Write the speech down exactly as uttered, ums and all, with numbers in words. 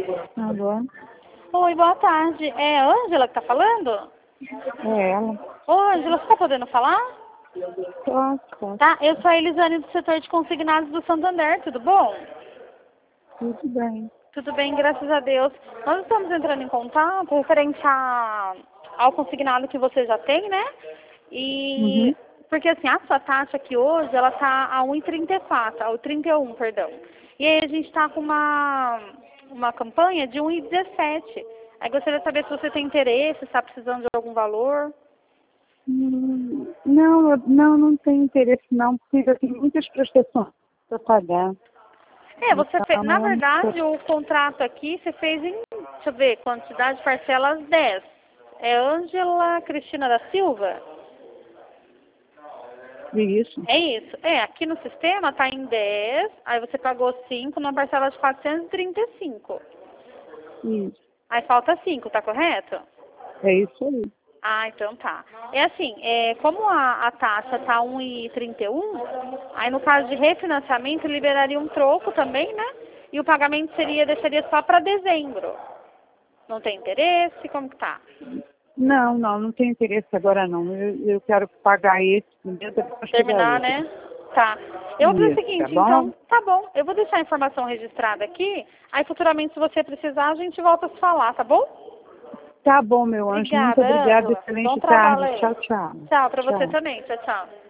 Alô? Oi, boa tarde. É a Ângela que tá falando? É ela. Ô, Ângela, você tá podendo falar? Tô, tô. Tá, eu sou a Elisane do setor de consignados do Santander, tudo bom? Tudo bem. Tudo bem, graças a Deus. Nós estamos entrando em contato referente a, ao consignado que você já tem, né? E Uhum. porque assim, a sua taxa aqui hoje, ela tá a um e trinta e quatro, a trinta e um, perdão. E aí a gente tá com uma, uma campanha de um e dezessete. Aí gostaria de saber se você tem interesse, se está precisando de algum valor. Hum, Não, eu- não, não tenho interesse não, porque eu tenho muitas prestações para pagar. É, você fez, na Então, verdade, o contrato aqui você fez em, deixa eu ver, quantidade de parcelas dez. É Ângela Cristina da Silva? isso. É isso. É, aqui no sistema tá em dez, aí você pagou cinco numa parcela de quatrocentos e trinta e cinco. Isso. Aí falta cinco, tá correto? É isso aí. Ah, então tá. É assim, é, como a, a taxa tá um e trinta e um, aí no caso de refinanciamento liberaria um troco também, né? E o pagamento seria, deixaria só para dezembro. Não tem interesse? Como que tá? Não, não, não tenho interesse agora não. Eu, eu quero pagar esse primeiro, depois pegar Terminar, outro. né? Tá. Eu vou fazer o Isso, tá seguinte, bom? então, tá bom. Eu vou deixar a informação registrada aqui, aí futuramente, se você precisar, a gente volta a se falar, tá bom? Tá bom, meu anjo. Muito Obrigada, obrigada. Ângela. Bom Excelente trabalho tarde. aí. Tchau, tchau. Tchau, pra você Tchau. também. Tchau, tchau.